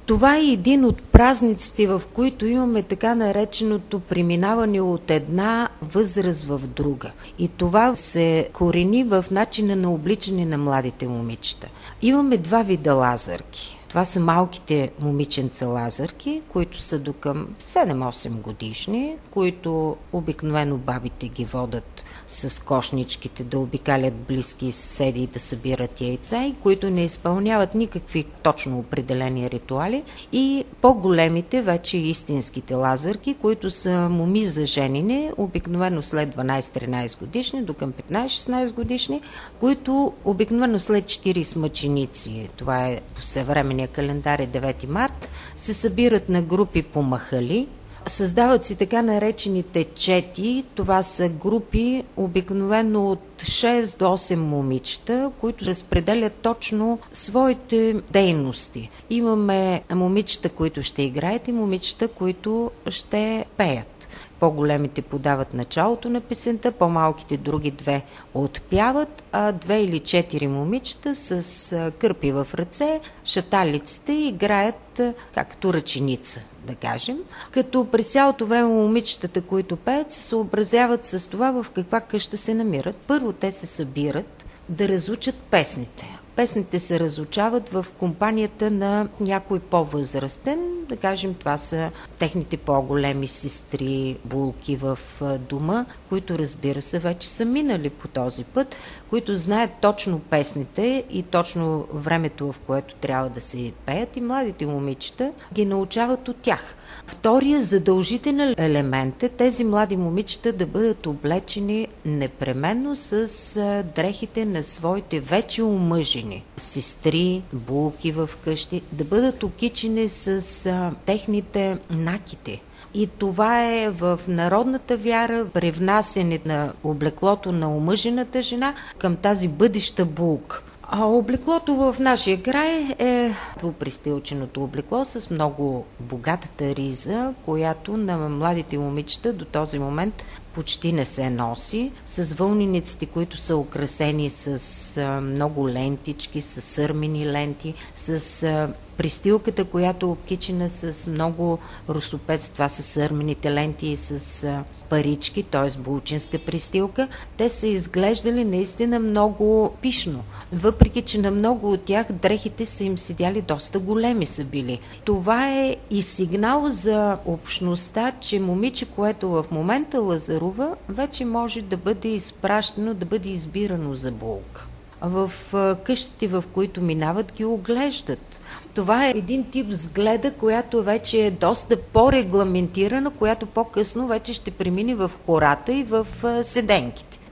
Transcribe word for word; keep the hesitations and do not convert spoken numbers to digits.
Това е един от празниците, в които имаме така нареченото преминаване от една възраст в друга. И това се корени в начина на обличане на младите момичета. Имаме два вида лазърки. Това са малките момиченца лазърки, които са до към седем-осем годишни, които обикновено бабите ги водат с кошничките да обикалят близки съседи и да събират яйца, и които не изпълняват никакви точно определени ритуали. И по-големите, вече истинските лазърки, които са моми за женене, обикновено след дванайсет-тринайсет годишни, до към петнайсет-шестнайсет годишни, които обикновено след четири мъченици, това е по съвременния календар е девети март, се събират на групи по махали. Създават си така наречените чети. Това са групи обикновено от шест до осем момичета, които разпределят точно своите дейности. Имаме момичета, които ще играят, и момичета, които ще пеят. По-големите подават началото на песента, по-малките други две отпяват, а две или четири момичета с кърпи в ръце, шаталиците, играят както ръченица, да кажем. Като през цялото време момичетата, които пеят, се съобразяват с това в каква къща се намират. Първо те се събират да разучат песните. Песните се разучават в компанията на някой по-възрастен, да кажем, това са техните по-големи сестри, булки в дома, които, разбира се, вече са минали по този път, които знаят точно песните и точно времето, в което трябва да се пеят, и младите момичета ги научават от тях. Втория задължителен елемент е тези млади момичета да бъдат облечени непременно с дрехите на своите вече омъжени сестри, булки в къщи, да бъдат окичени с а, техните накити. И това е в народната вяра привнасяне на облеклото на омъжената жена към тази бъдеща булка. А облеклото в нашия край е двупристилченото облекло с много богатата риза, която на младите момичета до този момент почти не се носи, с вълнениците, които са украсени с а, много лентички, с сърмени ленти, с а, пристилката, която е обкичена с много русопец, това са сърмените ленти, и с а, парички, т.е. булчинска пристилка. Те са изглеждали наистина много пишно, въпреки че на много от тях дрехите са им седяли доста големи са били. Това е и сигнал за общността, че момиче, което в момента лазарува, вече може да бъде изпращано, да бъде избирано за булка. В къщите, в които минават, ги оглеждат. Това е един тип сгледа, която вече е доста по-регламентирана, която по-късно вече ще премине в хората и в седенките.